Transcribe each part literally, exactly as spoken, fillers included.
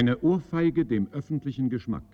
Eine Ohrfeige dem öffentlichen Geschmack.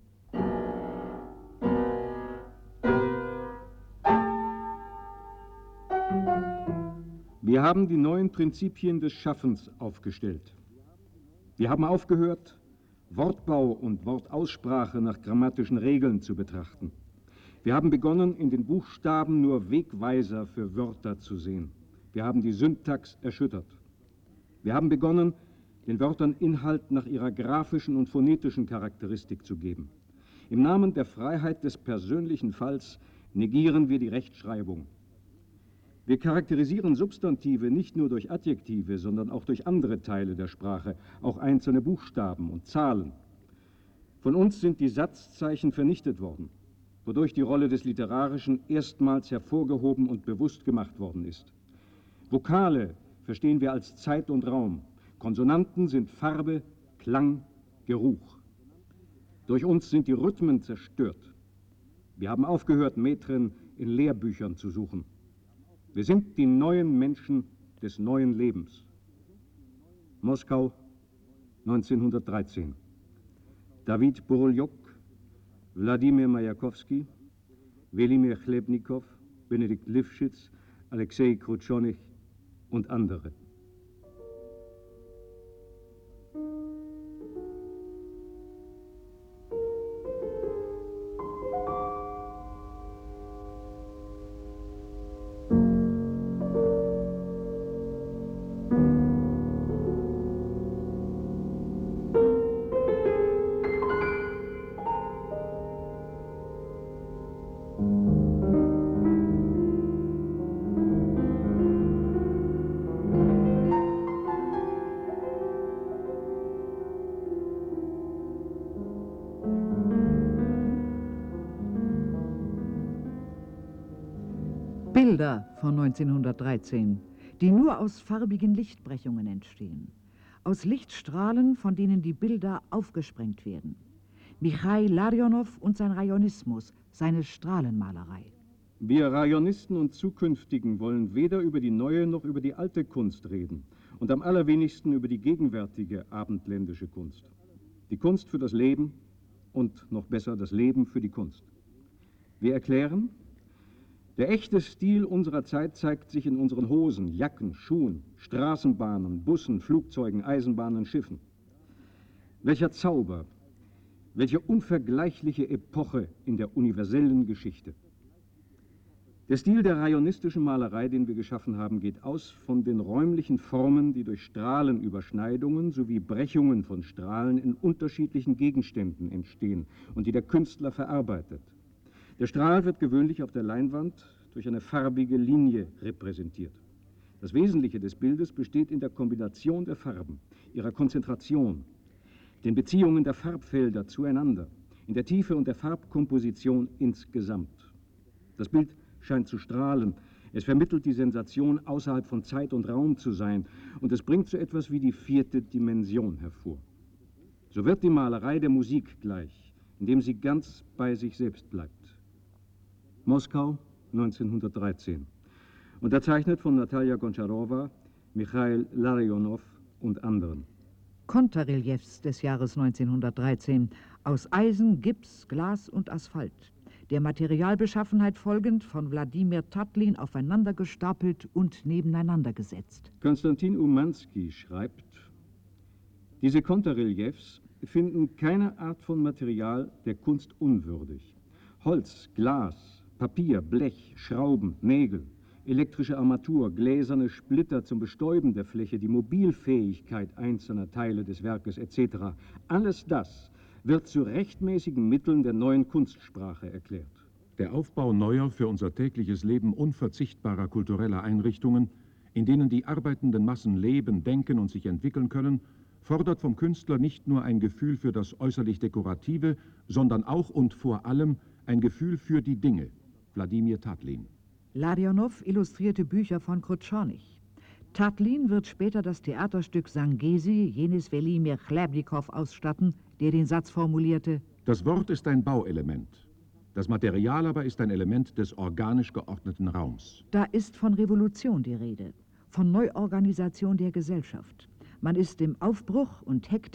Wir haben die neuen Prinzipien des Schaffens aufgestellt. Wir haben aufgehört, Wortbau und Wortaussprache nach grammatischen Regeln zu betrachten. Wir haben begonnen, in den Buchstaben nur Wegweiser für Wörter zu sehen. Wir haben die Syntax erschüttert. Wir haben begonnen, den Wörtern Inhalt nach ihrer graphischen und phonetischen Charakteristik zu geben. Im Namen der Freiheit des persönlichen Falls negieren wir die Rechtschreibung. Wir charakterisieren Substantive nicht nur durch Adjektive, sondern auch durch andere Teile der Sprache, auch einzelne Buchstaben und Zahlen. Von uns sind die Satzzeichen vernichtet worden, wodurch die Rolle des Literarischen erstmals hervorgehoben und bewusst gemacht worden ist. Vokale verstehen wir als Zeit und Raum. Konsonanten sind Farbe, Klang, Geruch. Durch uns sind die Rhythmen zerstört. Wir haben aufgehört, Metren in Lehrbüchern zu suchen. Wir sind die neuen Menschen des neuen Lebens. Moskau, neunzehnhundertdreizehn. David Boruljok, Wladimir Majakowski, Welimir Chlebnikow, Benedikt Lifschitz, Alexei Krutschonich und andere. Bilder von neunzehnhundertdreizehn, die nur aus farbigen Lichtbrechungen entstehen. Aus Lichtstrahlen, von denen die Bilder aufgesprengt werden. Michail Larionow und sein Rayonismus, seine Strahlenmalerei. Wir Rayonisten und Zukünftigen wollen weder über die neue noch über die alte Kunst reden und am allerwenigsten über die gegenwärtige abendländische Kunst. Die Kunst für das Leben und noch besser das Leben für die Kunst. Wir erklären, der echte Stil unserer Zeit zeigt sich in unseren Hosen, Jacken, Schuhen, Straßenbahnen, Bussen, Flugzeugen, Eisenbahnen, Schiffen. Welcher Zauber, welche unvergleichliche Epoche in der universellen Geschichte. Der Stil der rayonistischen Malerei, den wir geschaffen haben, geht aus von den räumlichen Formen, die durch Strahlenüberschneidungen sowie Brechungen von Strahlen in unterschiedlichen Gegenständen entstehen und die der Künstler verarbeitet. Der Strahl wird gewöhnlich auf der Leinwand durch eine farbige Linie repräsentiert. Das Wesentliche des Bildes besteht in der Kombination der Farben, ihrer Konzentration, den Beziehungen der Farbfelder zueinander, in der Tiefe und der Farbkomposition insgesamt. Das Bild scheint zu strahlen, es vermittelt die Sensation, außerhalb von Zeit und Raum zu sein, und es bringt so etwas wie die vierte Dimension hervor. So wird die Malerei der Musik gleich, indem sie ganz bei sich selbst bleibt. Moskau, neunzehnhundertdreizehn. Unterzeichnet von Natalja Goncharowa, Michail Larionow und anderen. Konterreliefs des Jahres neunzehnhundertdreizehn aus Eisen, Gips, Glas und Asphalt. Der Materialbeschaffenheit folgend von Wladimir Tatlin aufeinander gestapelt und nebeneinander gesetzt. Konstantin Umansky schreibt, diese Konterreliefs finden keine Art von Material der Kunst unwürdig. Holz, Glas, Papier, Blech, Schrauben, Nägel, elektrische Armatur, gläserne Splitter zum Bestäuben der Fläche, die Mobilfähigkeit einzelner Teile des Werkes et cetera. Alles das wird zu rechtmäßigen Mitteln der neuen Kunstsprache erklärt. Der Aufbau neuer, für unser tägliches Leben unverzichtbarer kultureller Einrichtungen, in denen die arbeitenden Massen leben, denken und sich entwickeln können, fordert vom Künstler nicht nur ein Gefühl für das äußerlich Dekorative, sondern auch und vor allem ein Gefühl für die Dinge. Wladimir Tatlin. Larionow illustrierte Bücher von Krutschonich. Tatlin wird später das Theaterstück Sangesi jenes Welimir Chlebnikow ausstatten, der den Satz formulierte: Das Wort ist ein Bauelement. Das Material aber ist ein Element des organisch geordneten Raums. Da ist von Revolution die Rede, von Neuorganisation der Gesellschaft. Man ist im Aufbruch und hektisch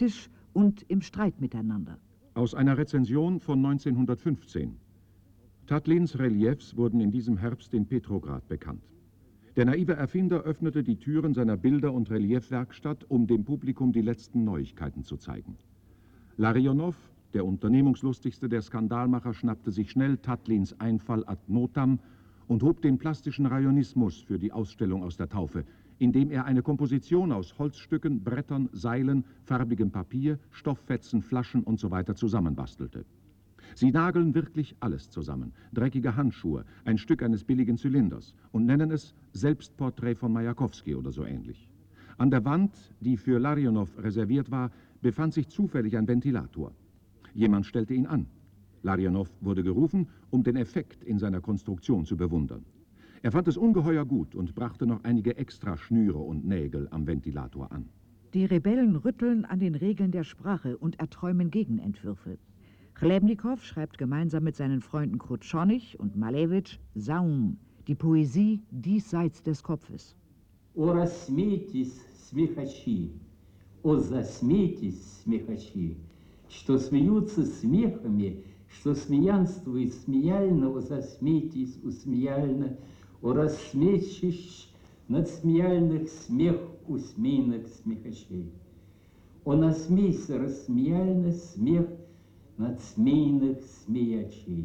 und im Streit miteinander. Aus einer Rezension von neunzehnhundertfünfzehn. Tatlins Reliefs wurden in diesem Herbst in Petrograd bekannt. Der naive Erfinder öffnete die Türen seiner Bilder- und Reliefwerkstatt, um dem Publikum die letzten Neuigkeiten zu zeigen. Larionow, der unternehmungslustigste der Skandalmacher, schnappte sich schnell Tatlins Einfall ad notam und hob den plastischen Rayonismus für die Ausstellung aus der Taufe, indem er eine Komposition aus Holzstücken, Brettern, Seilen, farbigem Papier, Stofffetzen, Flaschen usw. zusammenbastelte. Sie nageln wirklich alles zusammen, dreckige Handschuhe, ein Stück eines billigen Zylinders, und nennen es Selbstporträt von Majakowski oder so ähnlich. An der Wand, die für Larionow reserviert war, befand sich zufällig ein Ventilator. Jemand stellte ihn an. Larionow wurde gerufen, um den Effekt in seiner Konstruktion zu bewundern. Er fand es ungeheuer gut und brachte noch einige extra Schnüre und Nägel am Ventilator an. Die Rebellen rütteln an den Regeln der Sprache und erträumen Gegenentwürfe. Chlebnikow schreibt gemeinsam mit seinen Freunden Krutschonich und Malevich Saum, die Poesie diesseits des Kopfes. О, рассмейтесь, смехачи, о, засмейтесь, смехачи, что смеются смехами, что смеянствует смеяльно, о, засмейтесь, усмеяльно, о, рассмейщись над смеяльных смех усмейных смехачей. О, насмейся рассмеяльно смех над смейных смеячей.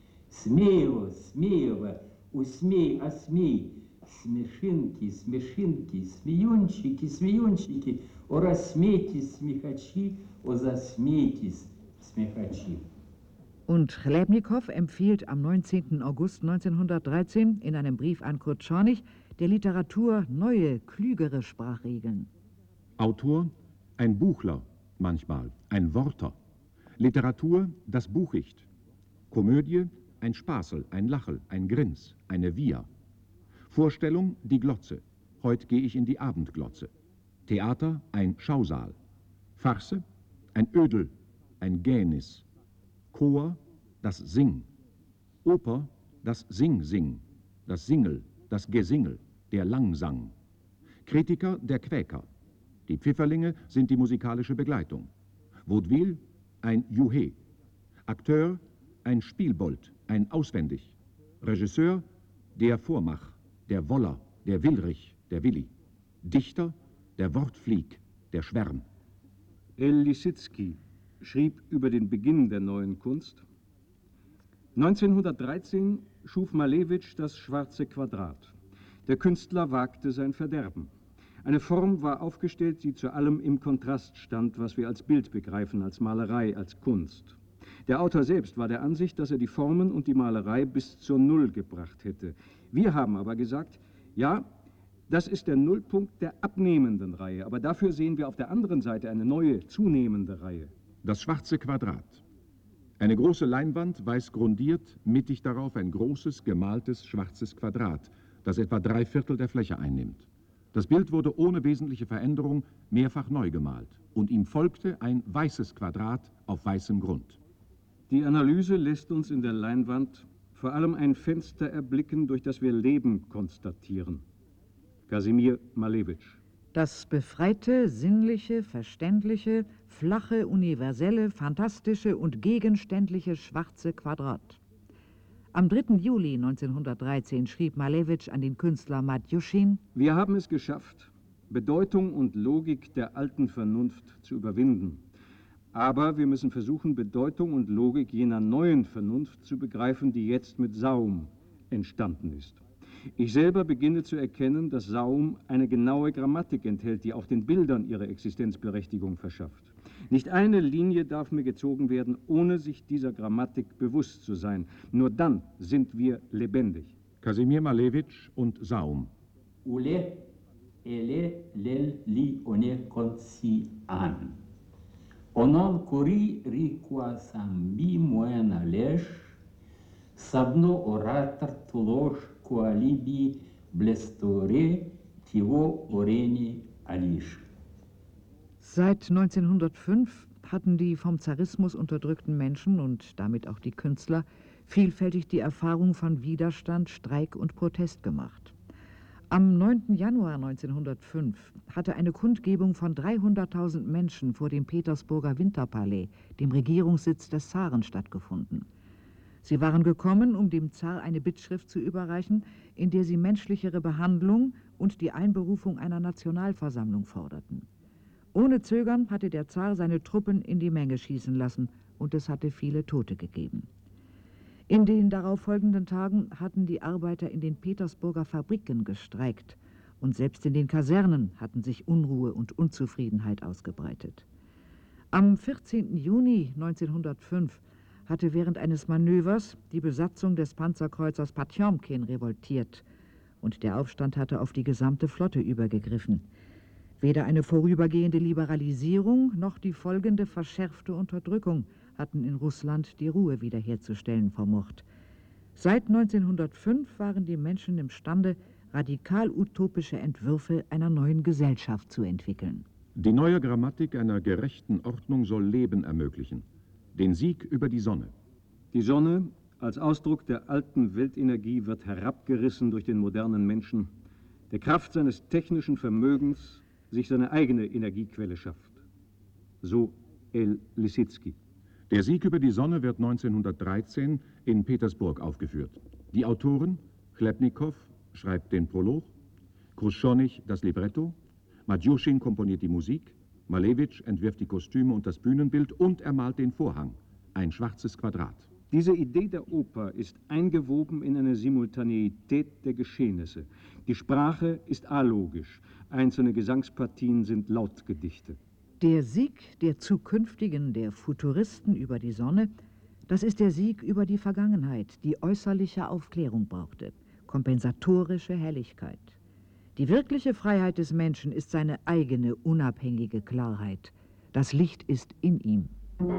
Смеево, смеево, усмей, осмей, смешинки, смешинки, смеюнчики, смеюнчики, о, рассмейтесь, смехачи, о, засмейтесь, смехачи. Und Chlebnikow empfiehlt am neunzehnten August neunzehnhundertdreizehn in einem Brief an Krutschonich der Literatur neue, klügere Sprachregeln. Autor, ein Buchler, manchmal ein Worter. Literatur, das Buchicht. Komödie, ein Spaßel, ein Lachel, ein Grins, eine Via. Vorstellung, die Glotze. Heut gehe ich in die Abendglotze. Theater, ein Schausaal. Farce, ein Ödel, ein Gänis. Chor, das Sing. Oper, das Sing-Sing, das Singel, das Gesingel, der Langsang. Kritiker, der Quäker. Die Pfifferlinge sind die musikalische Begleitung. Vaudeville, ein Juhe. Akteur, ein Spielbold, ein Auswendig. Regisseur, der Vormach, der Woller, der Willrich, der Willi. Dichter, der Wortflieg, der Schwärm. El Lissitzky schrieb über den Beginn der neuen Kunst: neunzehnhundertdreizehn schuf Malevich das schwarze Quadrat. Der Künstler wagte sein Verderben. Eine Form war aufgestellt, die zu allem im Kontrast stand, was wir als Bild begreifen, als Malerei, als Kunst. Der Autor selbst war der Ansicht, dass er die Formen und die Malerei bis zur Null gebracht hätte. Wir haben aber gesagt, ja, das ist der Nullpunkt der abnehmenden Reihe, aber dafür sehen wir auf der anderen Seite eine neue, zunehmende Reihe. Das schwarze Quadrat. Eine große Leinwand, weiß grundiert, mittig darauf ein großes, gemaltes, schwarzes Quadrat, das etwa drei Viertel der Fläche einnimmt. Das Bild wurde ohne wesentliche Veränderung mehrfach neu gemalt und ihm folgte ein weißes Quadrat auf weißem Grund. Die Analyse lässt uns in der Leinwand vor allem ein Fenster erblicken, durch das wir Leben konstatieren. Kasimir Malevich. Das befreite, sinnliche, verständliche, flache, universelle, fantastische und gegenständliche schwarze Quadrat. Am dritten Juli neunzehnhundertdreizehn schrieb Malevich an den Künstler Matjuschin: Wir haben es geschafft, Bedeutung und Logik der alten Vernunft zu überwinden. Aber wir müssen versuchen, Bedeutung und Logik jener neuen Vernunft zu begreifen, die jetzt mit Saum entstanden ist. Ich selber beginne zu erkennen, dass Saum eine genaue Grammatik enthält, die auch den Bildern ihre Existenzberechtigung verschafft. Nicht eine Linie darf mir gezogen werden, ohne sich dieser Grammatik bewusst zu sein. Nur dann sind wir lebendig. Kasimir Malevich und Saum. Ule, ele, lel, li, one, konsi, an. Onon kuri, rikwa, sambi, moena, lesh, sabno, orator, tulosh, Kualibi, Blestore, Tivo, Oreni, Alish. Seit neunzehnhundertfünf hatten die vom Zarismus unterdrückten Menschen und damit auch die Künstler vielfältig die Erfahrung von Widerstand, Streik und Protest gemacht. Am neunten Januar neunzehnhundertfünf hatte eine Kundgebung von dreihunderttausend Menschen vor dem Petersburger Winterpalais, dem Regierungssitz des Zaren, stattgefunden. Sie waren gekommen, um dem Zar eine Bittschrift zu überreichen, in der sie menschlichere Behandlung und die Einberufung einer Nationalversammlung forderten. Ohne Zögern hatte der Zar seine Truppen in die Menge schießen lassen und es hatte viele Tote gegeben. In den darauffolgenden Tagen hatten die Arbeiter in den Petersburger Fabriken gestreikt und selbst in den Kasernen hatten sich Unruhe und Unzufriedenheit ausgebreitet. Am vierzehnten Juni neunzehnhundertfünf hatte während eines Manövers die Besatzung des Panzerkreuzers Potjomkin revoltiert und der Aufstand hatte auf die gesamte Flotte übergegriffen. Weder eine vorübergehende Liberalisierung noch die folgende verschärfte Unterdrückung hatten in Russland die Ruhe wiederherzustellen vermocht. Seit neunzehnhundertfünf waren die Menschen imstande, radikal-utopische Entwürfe einer neuen Gesellschaft zu entwickeln. Die neue Grammatik einer gerechten Ordnung soll Leben ermöglichen. Den Sieg über die Sonne. Die Sonne als Ausdruck der alten Weltenergie wird herabgerissen durch den modernen Menschen, der Kraft seines technischen Vermögens sich seine eigene Energiequelle schafft. So El Lissitzky. Der Sieg über die Sonne wird neunzehnhundertdreizehn in Petersburg aufgeführt. Die Autoren: Chlebnikow schreibt den Prolog, Kruschonich das Libretto, Matjuschin komponiert die Musik, Malevich entwirft die Kostüme und das Bühnenbild und er malt den Vorhang, ein schwarzes Quadrat. Diese Idee der Oper ist eingewoben in eine Simultaneität der Geschehnisse. Die Sprache ist alogisch, einzelne Gesangspartien sind Lautgedichte. Der Sieg der Zukünftigen, der Futuristen über die Sonne, das ist der Sieg über die Vergangenheit, die äußerliche Aufklärung brauchte, kompensatorische Helligkeit. Die wirkliche Freiheit des Menschen ist seine eigene, unabhängige Klarheit. Das Licht ist in ihm.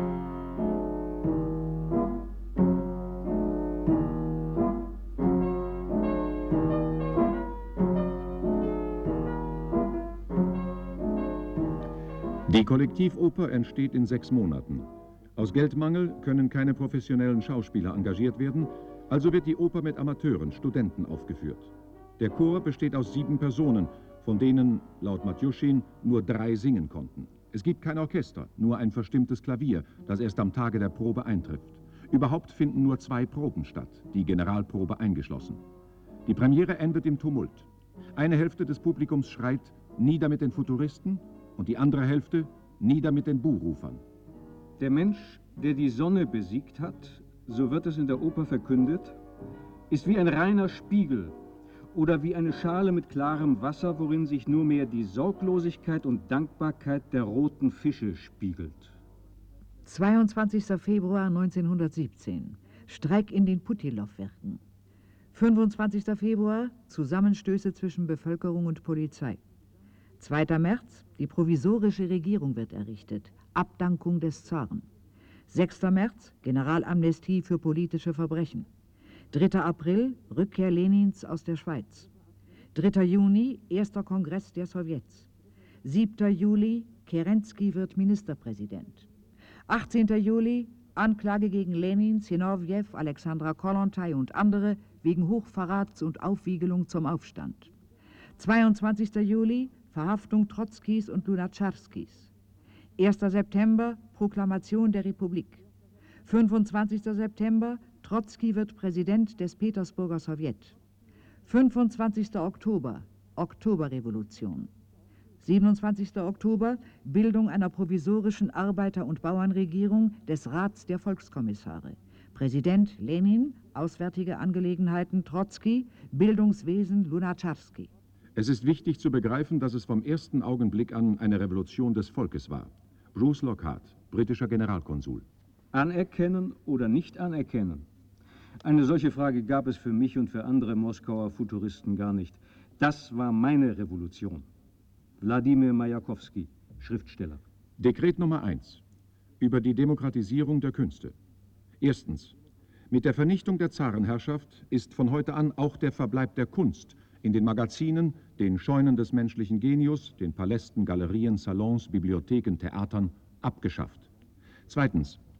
Die Kollektivoper entsteht in sechs Monaten. Aus Geldmangel können keine professionellen Schauspieler engagiert werden, also wird die Oper mit Amateuren, Studenten aufgeführt. Der Chor besteht aus sieben Personen, von denen, laut Matjuschin, nur drei singen konnten. Es gibt kein Orchester, nur ein verstimmtes Klavier, das erst am Tage der Probe eintrifft. Überhaupt finden nur zwei Proben statt, die Generalprobe eingeschlossen. Die Premiere endet im Tumult. Eine Hälfte des Publikums schreit: Nieder mit den Futuristen, und die andere Hälfte: nieder mit den Buhrufern. Der Mensch, der die Sonne besiegt hat, so wird es in der Oper verkündet, ist wie ein reiner Spiegel oder wie eine Schale mit klarem Wasser, worin sich nur mehr die Sorglosigkeit und Dankbarkeit der roten Fische spiegelt. zweiundzwanzigster Februar neunzehnhundertsiebzehn. Streik in den Putilov-Werken. fünfundzwanzigster Februar. Zusammenstöße zwischen Bevölkerung und Polizei. zweiter März. Die provisorische Regierung wird errichtet. Abdankung des Zaren. sechster März. Generalamnestie für politische Verbrechen. dritter April. Rückkehr Lenins aus der Schweiz. dritter Juni. Erster Kongress der Sowjets. siebter Juli. Kerensky wird Ministerpräsident. achtzehnter Juli. Anklage gegen Lenin, Zinovjew, Alexandra Kollontai und andere wegen Hochverrats und Aufwiegelung zum Aufstand. zweiundzwanzigster Juli. Verhaftung Trotzkis und Lunatscharskis. erster September. Proklamation der Republik. fünfundzwanzigster September. Trotzki wird Präsident des Petersburger Sowjet. fünfundzwanzigster Oktober. Oktoberrevolution. siebenundzwanzigster Oktober. Bildung einer provisorischen Arbeiter- und Bauernregierung des Rats der Volkskommissare. Präsident Lenin, Auswärtige Angelegenheiten Trotzki, Bildungswesen Lunatscharski. Es ist wichtig zu begreifen, dass es vom ersten Augenblick an eine Revolution des Volkes war. Bruce Lockhart, britischer Generalkonsul. Anerkennen oder nicht anerkennen? Eine solche Frage gab es für mich und für andere Moskauer Futuristen gar nicht. Das war meine Revolution. Wladimir Majakowski, Schriftsteller. Dekret Nummer eins. Über die Demokratisierung der Künste. Erstens. Mit der Vernichtung der Zarenherrschaft ist von heute an auch der Verbleib der Kunst in den Magazinen, den Scheunen des menschlichen Genius, den Palästen, Galerien, Salons, Bibliotheken, Theatern abgeschafft. Zweitens.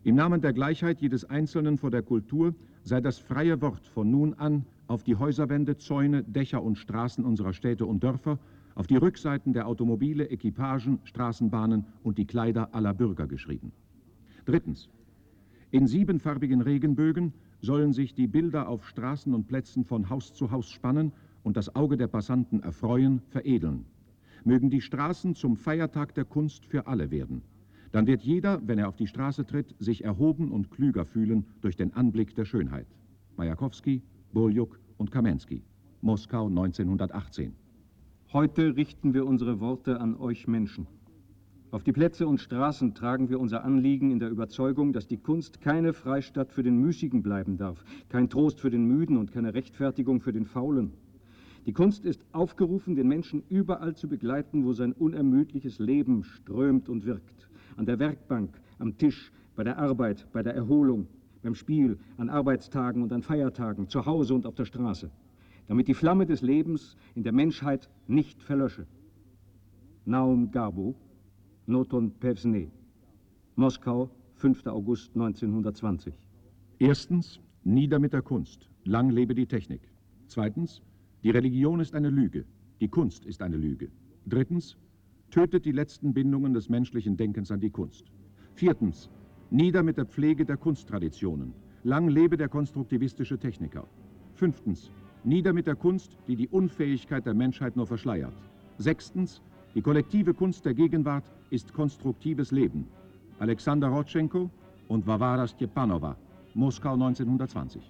Im Namen der Gleichheit jedes Einzelnen vor der Kultur sei das freie Wort von nun an auf die Häuserwände, Zäune, Dächer und Straßen unserer Städte und Dörfer, auf die Rückseiten der Automobile, Equipagen, Straßenbahnen und die Kleider aller Bürger geschrieben. Drittens. In siebenfarbigen Regenbögen sollen sich die Bilder auf Straßen und Plätzen von Haus zu Haus spannen und das Auge der Passanten erfreuen, veredeln. Mögen die Straßen zum Feiertag der Kunst für alle werden. Dann wird jeder, wenn er auf die Straße tritt, sich erhoben und klüger fühlen durch den Anblick der Schönheit. Majakowski, Burjuk und Kamensky. Moskau neunzehnhundertachtzehn. Heute richten wir unsere Worte an euch Menschen. Auf die Plätze und Straßen tragen wir unser Anliegen in der Überzeugung, dass die Kunst keine Freistatt für den Müßigen bleiben darf, kein Trost für den Müden und keine Rechtfertigung für den Faulen. Die Kunst ist aufgerufen, den Menschen überall zu begleiten, wo sein unermüdliches Leben strömt und wirkt. An der Werkbank, am Tisch, bei der Arbeit, bei der Erholung, beim Spiel, an Arbeitstagen und an Feiertagen, zu Hause und auf der Straße, damit die Flamme des Lebens in der Menschheit nicht verlösche. Naum Garbo, Noton Pevsne, Moskau, fünfter August neunzehnhundertzwanzig. Erstens, nieder mit der Kunst, lang lebe die Technik. Zweitens, die Religion ist eine Lüge, die Kunst ist eine Lüge. Drittens, tötet die letzten Bindungen des menschlichen Denkens an die Kunst. Viertens, nieder mit der Pflege der Kunsttraditionen, lang lebe der konstruktivistische Techniker. Fünftens, nieder mit der Kunst, die die Unfähigkeit der Menschheit nur verschleiert. Sechstens, die kollektive Kunst der Gegenwart ist konstruktives Leben. Alexander Rodtschenko und Warwara Stjepanova, Moskau neunzehnhundertzwanzig.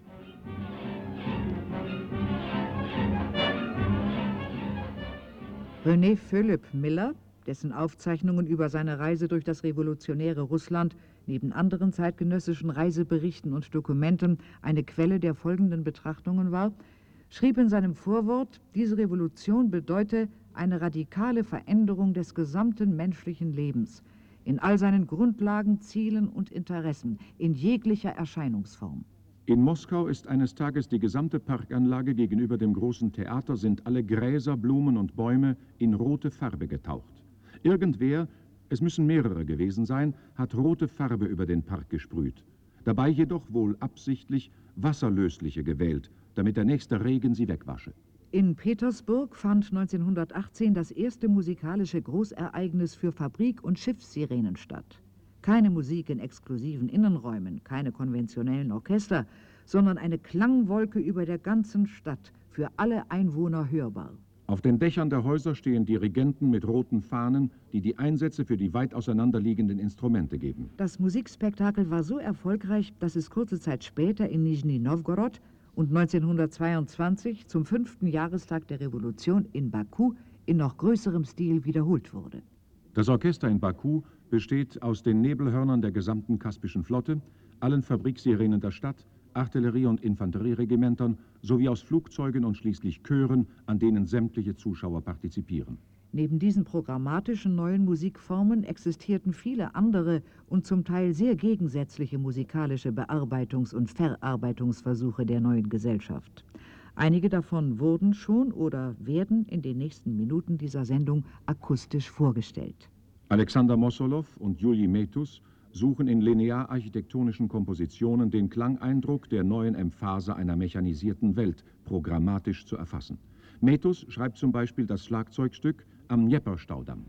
René Philipp Miller, dessen Aufzeichnungen über seine Reise durch das revolutionäre Russland neben anderen zeitgenössischen Reiseberichten und Dokumenten eine Quelle der folgenden Betrachtungen war, schrieb in seinem Vorwort, diese Revolution bedeute eine radikale Veränderung des gesamten menschlichen Lebens, in all seinen Grundlagen, Zielen und Interessen, in jeglicher Erscheinungsform. In Moskau ist eines Tages die gesamte Parkanlage gegenüber dem großen Theater, sind alle Gräser, Blumen und Bäume in rote Farbe getaucht. Irgendwer, es müssen mehrere gewesen sein, hat rote Farbe über den Park gesprüht. Dabei jedoch wohl absichtlich wasserlösliche gewählt, damit der nächste Regen sie wegwasche. In Petersburg fand neunzehnhundertachtzehn das erste musikalische Großereignis für Fabrik- und Schiffssirenen statt. Keine Musik in exklusiven Innenräumen, keine konventionellen Orchester, sondern eine Klangwolke über der ganzen Stadt, für alle Einwohner hörbar. Auf den Dächern der Häuser stehen Dirigenten mit roten Fahnen, die die Einsätze für die weit auseinanderliegenden Instrumente geben. Das Musikspektakel war so erfolgreich, dass es kurze Zeit später in Nischni Nowgorod und neunzehnhundertzweiundzwanzig zum fünften Jahrestag der Revolution in Baku in noch größerem Stil wiederholt wurde. Das Orchester in Baku besteht aus den Nebelhörnern der gesamten Kaspischen Flotte, allen Fabriksirenen der Stadt, Artillerie- und Infanterieregimentern sowie aus Flugzeugen und schließlich Chören, an denen sämtliche Zuschauer partizipieren. Neben diesen programmatischen neuen Musikformen existierten viele andere und zum Teil sehr gegensätzliche musikalische Bearbeitungs- und Verarbeitungsversuche der neuen Gesellschaft. Einige davon wurden schon oder werden in den nächsten Minuten dieser Sendung akustisch vorgestellt. Alexander Mossolow und Julij Metus suchen in linear-architektonischen Kompositionen den Klangeindruck der neuen Emphase einer mechanisierten Welt programmatisch zu erfassen. Metus schreibt zum Beispiel das Schlagzeugstück am Dnjeprstaudamm.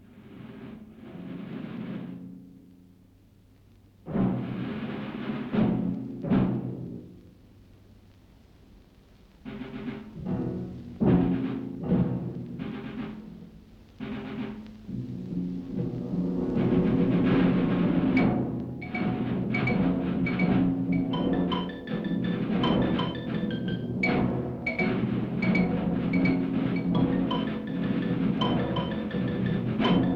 Thank you.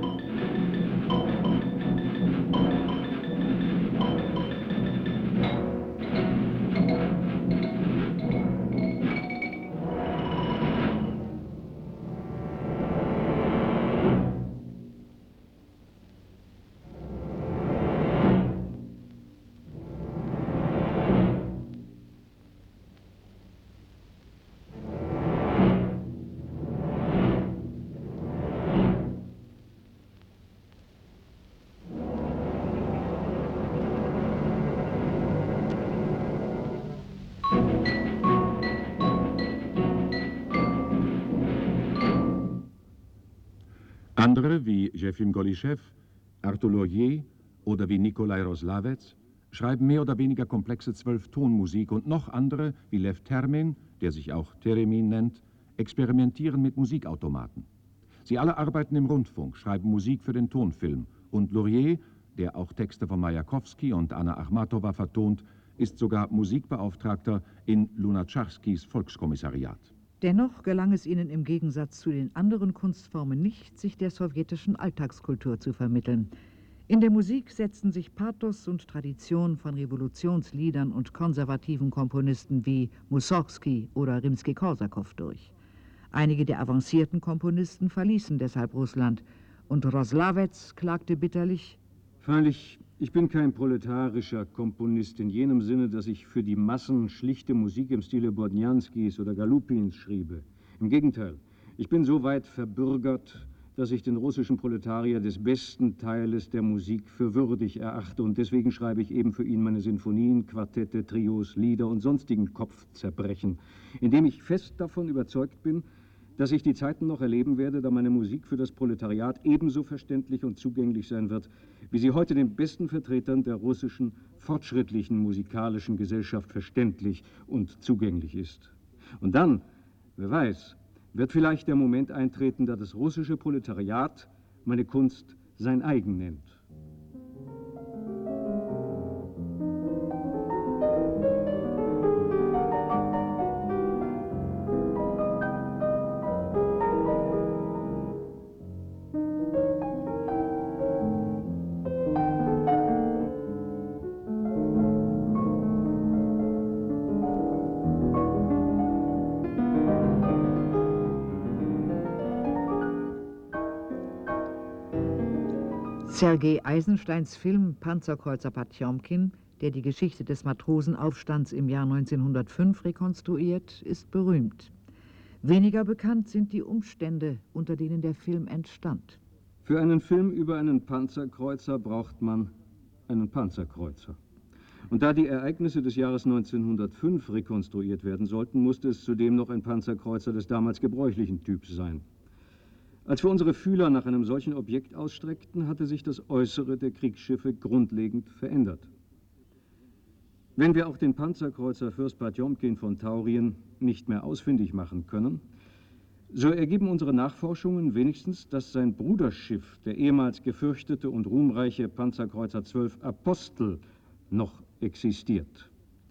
Andere wie Jefim Golischew, Arthur Laurier oder wie Nikolai Roslavets schreiben mehr oder weniger komplexe Zwölftonmusik und noch andere wie Lev Termin, der sich auch Theremin nennt, experimentieren mit Musikautomaten. Sie alle arbeiten im Rundfunk, schreiben Musik für den Tonfilm und Laurier, der auch Texte von Majakowski und Anna Achmatowa vertont, ist sogar Musikbeauftragter in Lunatscharskis Volkskommissariat. Dennoch gelang es ihnen im Gegensatz zu den anderen Kunstformen nicht, sich der sowjetischen Alltagskultur zu vermitteln. In der Musik setzten sich Pathos und Tradition von Revolutionsliedern und konservativen Komponisten wie Mussorgsky oder Rimski-Korsakow durch. Einige der avancierten Komponisten verließen deshalb Russland und Roslavets klagte bitterlich: Freilich, ich bin kein proletarischer Komponist in jenem Sinne, dass ich für die Massen schlichte Musik im Stile Bodnjanskis oder Galupins schriebe. Im Gegenteil, ich bin so weit verbürgert, dass ich den russischen Proletarier des besten Teiles der Musik für würdig erachte, und deswegen schreibe ich eben für ihn meine Sinfonien, Quartette, Trios, Lieder und sonstigen Kopfzerbrechen, indem ich fest davon überzeugt bin, dass ich die Zeiten noch erleben werde, da meine Musik für das Proletariat ebenso verständlich und zugänglich sein wird, wie sie heute den besten Vertretern der russischen fortschrittlichen musikalischen Gesellschaft verständlich und zugänglich ist. Und dann, wer weiß, wird vielleicht der Moment eintreten, da das russische Proletariat meine Kunst sein eigen nennt. Sergei Eisensteins Film Panzerkreuzer Potjomkin, der die Geschichte des Matrosenaufstands im Jahr neunzehnhundertfünf rekonstruiert, ist berühmt. Weniger bekannt sind die Umstände, unter denen der Film entstand. Für einen Film über einen Panzerkreuzer braucht man einen Panzerkreuzer. Und da die Ereignisse des Jahres neunzehnhundertfünf rekonstruiert werden sollten, musste es zudem noch ein Panzerkreuzer des damals gebräuchlichen Typs sein. Als wir unsere Fühler nach einem solchen Objekt ausstreckten, hatte sich das Äußere der Kriegsschiffe grundlegend verändert. Wenn wir auch den Panzerkreuzer Fürst Potjomkin von Taurien nicht mehr ausfindig machen können, so ergeben unsere Nachforschungen wenigstens, dass sein Bruderschiff, der ehemals gefürchtete und ruhmreiche Panzerkreuzer zwölf Apostel, noch existiert.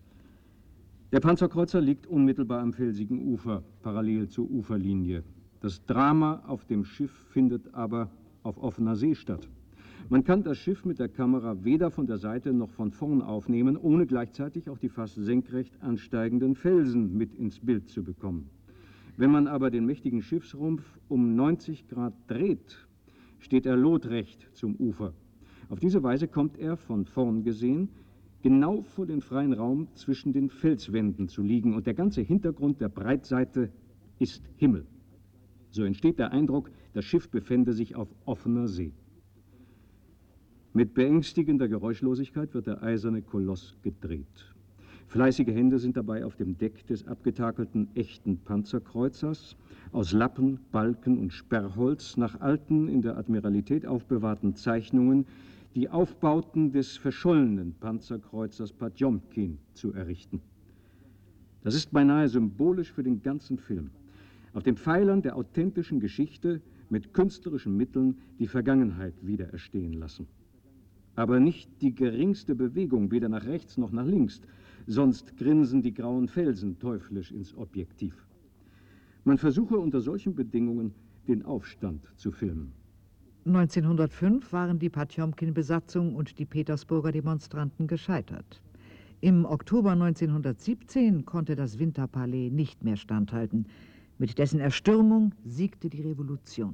Der Panzerkreuzer liegt unmittelbar am felsigen Ufer, parallel zur Uferlinie. Das Drama auf dem Schiff findet aber auf offener See statt. Man kann das Schiff mit der Kamera weder von der Seite noch von vorn aufnehmen, ohne gleichzeitig auch die fast senkrecht ansteigenden Felsen mit ins Bild zu bekommen. Wenn man aber den mächtigen Schiffsrumpf um neunzig Grad dreht, steht er lotrecht zum Ufer. Auf diese Weise kommt er, von vorn gesehen, genau vor den freien Raum zwischen den Felswänden zu liegen, und der ganze Hintergrund der Breitseite ist Himmel. So entsteht der Eindruck, das Schiff befände sich auf offener See. Mit beängstigender Geräuschlosigkeit wird der eiserne Koloss gedreht. Fleißige Hände sind dabei auf dem Deck des abgetakelten echten Panzerkreuzers aus Lappen, Balken und Sperrholz nach alten, in der Admiralität aufbewahrten Zeichnungen die Aufbauten des verschollenen Panzerkreuzers Potjomkin zu errichten. Das ist beinahe symbolisch für den ganzen Film. Auf den Pfeilern der authentischen Geschichte mit künstlerischen Mitteln die Vergangenheit wiedererstehen lassen. Aber nicht die geringste Bewegung, weder nach rechts noch nach links, sonst grinsen die grauen Felsen teuflisch ins Objektiv. Man versuche unter solchen Bedingungen den Aufstand zu filmen. neunzehnhundertfünf waren die Potjomkin-Besatzung und die Petersburger Demonstranten gescheitert. Im Oktober neunzehnhundertsiebzehn konnte das Winterpalais nicht mehr standhalten. Mit dessen Erstürmung siegte die Revolution.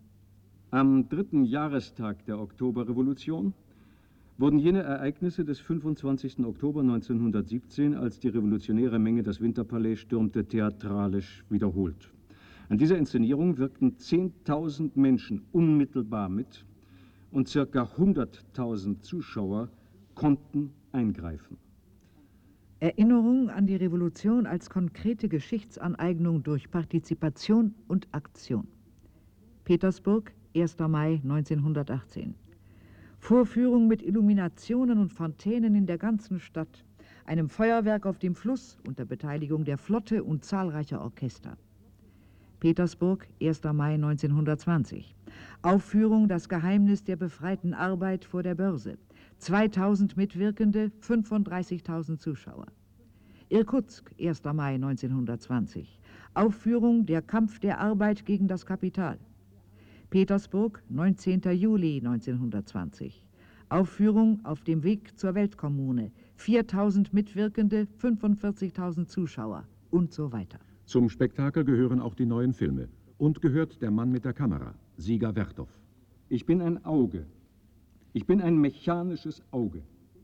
Am dritten Jahrestag der Oktoberrevolution wurden jene Ereignisse des fünfundzwanzigsten Oktober neunzehnhundertsiebzehn, als die revolutionäre Menge das Winterpalais stürmte, theatralisch wiederholt. An dieser Inszenierung wirkten zehntausend Menschen unmittelbar mit und circa hunderttausend Zuschauer konnten eingreifen. Erinnerung an die Revolution als konkrete Geschichtsaneignung durch Partizipation und Aktion. Petersburg, erster Mai neunzehnhundertachtzehn. Vorführung mit Illuminationen und Fontänen in der ganzen Stadt, einem Feuerwerk auf dem Fluss unter Beteiligung der Flotte und zahlreicher Orchester. Petersburg, erster Mai neunzehnhundertzwanzig. Aufführung Das Geheimnis der befreiten Arbeit vor der Börse. zweitausend Mitwirkende, fünfunddreißigtausend Zuschauer. Irkutsk, erster Mai neunzehnhundertzwanzig. Aufführung Der Kampf der Arbeit gegen das Kapital. Petersburg, neunzehnter Juli neunzehnhundertzwanzig. Aufführung Auf dem Weg zur Weltkommune. viertausend Mitwirkende, fünfundvierzigtausend Zuschauer und so weiter. Zum Spektakel gehören auch die neuen Filme. Und gehört Der Mann mit der Kamera, Sieger Vertov. Ich bin ein Auge. Ich bin ein mechanisches Auge.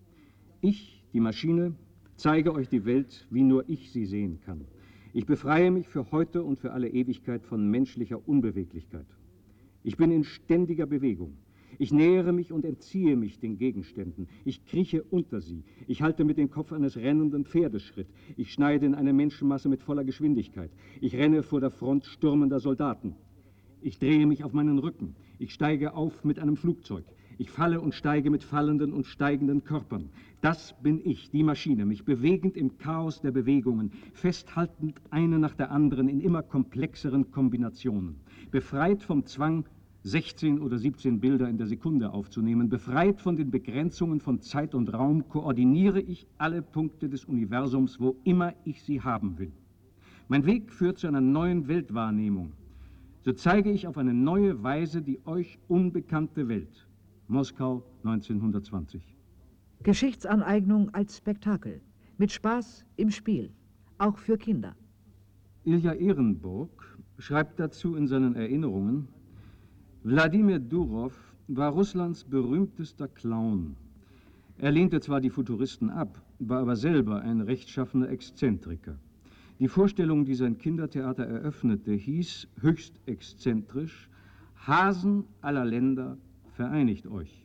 Ich, die Maschine, zeige euch die Welt, wie nur ich sie sehen kann. Ich befreie mich für heute und für alle Ewigkeit von menschlicher Unbeweglichkeit. Ich bin in ständiger Bewegung. Ich nähere mich und entziehe mich den Gegenständen. Ich krieche unter sie. Ich halte mit dem Kopf eines rennenden Pferdes Schritt. Ich schneide in eine Menschenmasse mit voller Geschwindigkeit. Ich renne vor der Front stürmender Soldaten. Ich drehe mich auf meinen Rücken. Ich steige auf mit einem Flugzeug. Ich falle und steige mit fallenden und steigenden Körpern. Das bin ich, die Maschine, mich bewegend im Chaos der Bewegungen, festhaltend eine nach der anderen in immer komplexeren Kombinationen. Befreit vom Zwang, sechzehn oder siebzehn Bilder in der Sekunde aufzunehmen, befreit von den Begrenzungen von Zeit und Raum, koordiniere ich alle Punkte des Universums, wo immer ich sie haben will. Mein Weg führt zu einer neuen Weltwahrnehmung. So zeige ich auf eine neue Weise die euch unbekannte Welt. Moskau neunzehnhundertzwanzig. Geschichtsaneignung als Spektakel. Mit Spaß im Spiel. Auch für Kinder. Ilja Ehrenburg schreibt dazu in seinen Erinnerungen: Wladimir Durow war Russlands berühmtester Clown. Er lehnte zwar die Futuristen ab, war aber selber ein rechtschaffener Exzentriker. Die Vorstellung, die sein Kindertheater eröffnete, hieß höchst exzentrisch: Hasen aller Länder, vereinigt euch.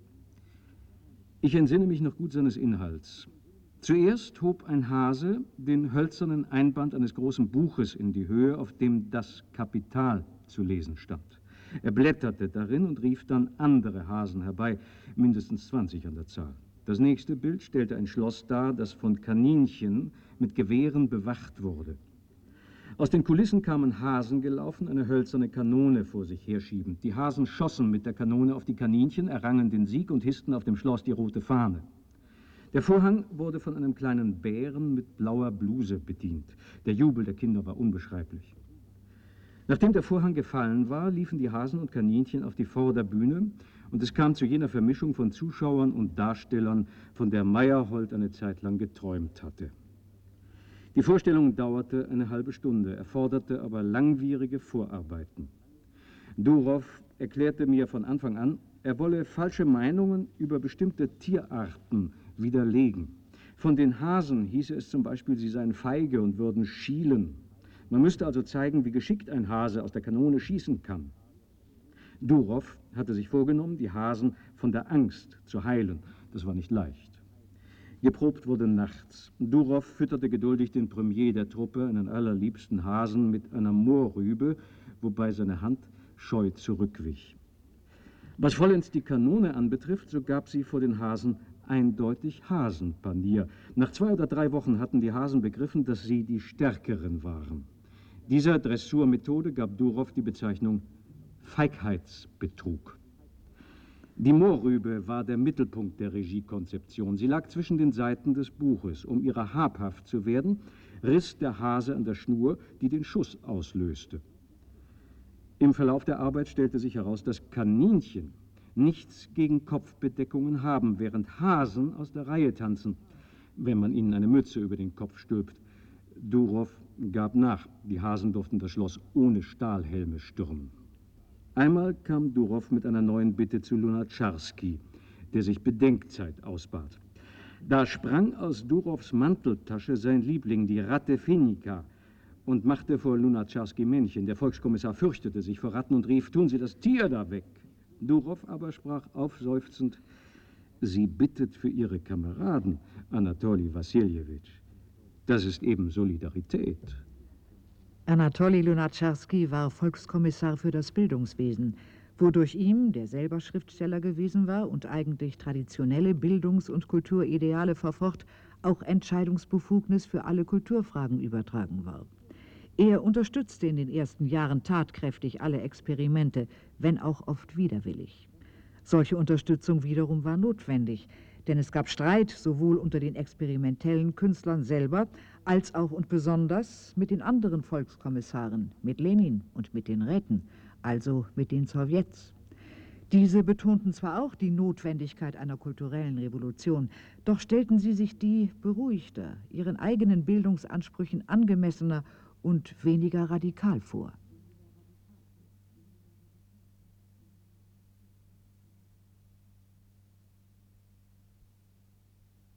Ich entsinne mich noch gut seines Inhalts. Zuerst hob ein Hase den hölzernen Einband eines großen Buches in die Höhe, auf dem Das Kapital zu lesen stand. Er blätterte darin und rief dann andere Hasen herbei, mindestens zwanzig an der Zahl. Das nächste Bild stellte ein Schloss dar, das von Kaninchen mit Gewehren bewacht wurde. Aus den Kulissen kamen Hasen gelaufen, eine hölzerne Kanone vor sich herschiebend. Die Hasen schossen mit der Kanone auf die Kaninchen, errangen den Sieg und hissten auf dem Schloss die rote Fahne. Der Vorhang wurde von einem kleinen Bären mit blauer Bluse bedient. Der Jubel der Kinder war unbeschreiblich. Nachdem der Vorhang gefallen war, liefen die Hasen und Kaninchen auf die Vorderbühne und es kam zu jener Vermischung von Zuschauern und Darstellern, von der Meyerhold eine Zeit lang geträumt hatte. Die Vorstellung dauerte eine halbe Stunde, erforderte aber langwierige Vorarbeiten. Durow erklärte mir von Anfang an, er wolle falsche Meinungen über bestimmte Tierarten widerlegen. Von den Hasen hieße es zum Beispiel, sie seien feige und würden schielen. Man müsste also zeigen, wie geschickt ein Hase aus der Kanone schießen kann. Durow hatte sich vorgenommen, die Hasen von der Angst zu heilen. Das war nicht leicht. Geprobt wurde nachts. Durow fütterte geduldig den Premier der Truppe, einen allerliebsten Hasen, mit einer Mohrrübe, wobei seine Hand scheu zurückwich. Was vollends die Kanone anbetrifft, so gab sie vor den Hasen eindeutig Hasenpanier. Nach zwei oder drei Wochen hatten die Hasen begriffen, dass sie die Stärkeren waren. Dieser Dressurmethode gab Durow die Bezeichnung Feigheitsbetrug. Die Mohrrübe war der Mittelpunkt der Regiekonzeption. Sie lag zwischen den Seiten des Buches. Um ihrer habhaft zu werden, riss der Hase an der Schnur, die den Schuss auslöste. Im Verlauf der Arbeit stellte sich heraus, dass Kaninchen nichts gegen Kopfbedeckungen haben, während Hasen aus der Reihe tanzen, wenn man ihnen eine Mütze über den Kopf stülpt. Durow gab nach. Die Hasen durften das Schloss ohne Stahlhelme stürmen. Einmal kam Durow mit einer neuen Bitte zu Lunatscharski, der sich Bedenkzeit ausbat. Da sprang aus Durows Manteltasche sein Liebling, die Ratte Fenika, und machte vor Lunatscharski Männchen. Der Volkskommissar fürchtete sich vor Ratten und rief, tun Sie das Tier da weg. Durow aber sprach aufseufzend, Sie bittet für Ihre Kameraden, Anatoli Wassiljewitsch. Das ist eben Solidarität. Anatoli Lunatscharski war Volkskommissar für das Bildungswesen. wodurch ihm, der selber Schriftsteller gewesen war und eigentlich traditionelle Bildungs- und Kulturideale verfocht, auch Entscheidungsbefugnis für alle Kulturfragen übertragen war. Er unterstützte in den ersten Jahren tatkräftig alle Experimente, wenn auch oft widerwillig. Solche Unterstützung wiederum war notwendig, denn es gab Streit sowohl unter den experimentellen Künstlern selber als auch und besonders mit den anderen Volkskommissaren, mit Lenin und mit den Räten, also mit den Sowjets. Diese betonten zwar auch die Notwendigkeit einer kulturellen Revolution, doch stellten sie sich die beruhigter, ihren eigenen Bildungsansprüchen angemessener und weniger radikal vor.